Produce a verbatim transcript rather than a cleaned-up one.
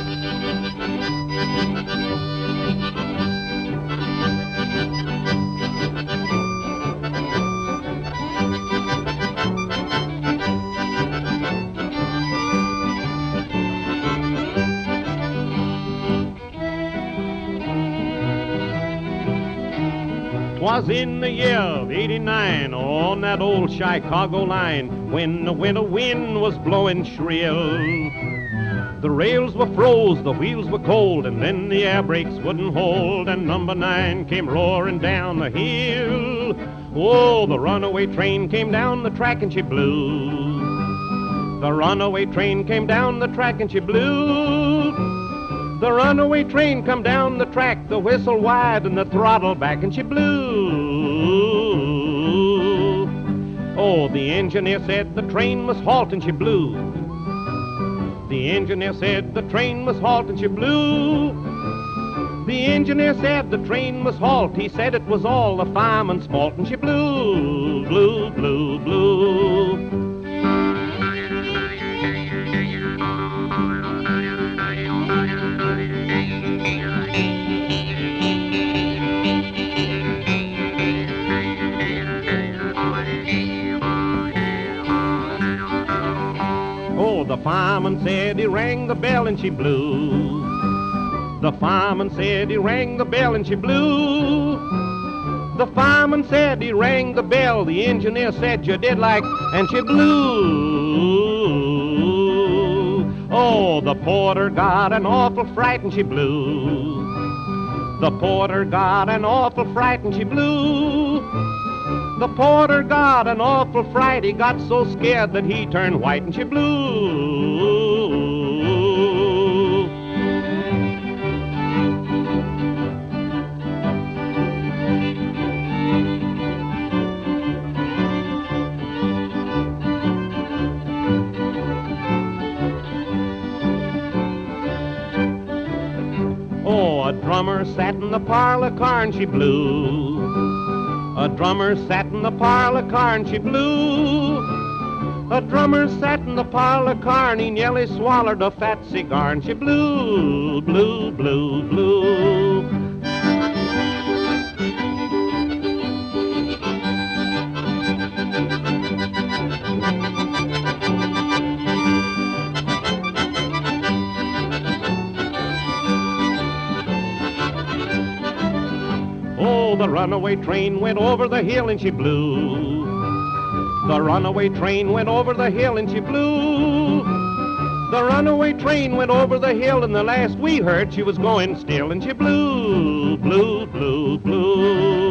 'Twas in the year of eighty-nine on that old Chicago line when the winter wind was blowing shrill. The rails were froze, the wheels were cold, and then the air brakes wouldn't hold, and number nine came roaring down the hill. Oh, the runaway train came down the track and she blew. The runaway train came down the track and she blew. The runaway train come down the track, the whistle wide and the throttle back, and she blew. Oh, the engineer said the train must halt, and she blew. The engineer said the train must halt, and she blew. The engineer said the train must halt. He said it was all the fireman's fault, and she blew, blew, blew, blew. Oh, the fireman said he rang the bell and she blew. The fireman said he rang the bell and she blew. The fireman said he rang the bell. The engineer said you did like, and she blew. Oh, the porter got an awful fright and she blew. The porter got an awful fright and she blew. The porter got an awful fright. He got so scared that he turned white and she blew. Oh, a drummer sat in the parlor car and she blew. A drummer sat in the parlor car and she blew. A drummer sat in the parlor car and he nearly swallowed a fat cigar and she blew, blew, blew, blew. Oh, the runaway train went over the hill and she blew. The runaway train went over the hill and she blew. The runaway train went over the hill, and the last we heard she was going still, and she blew, blew, blew, blew.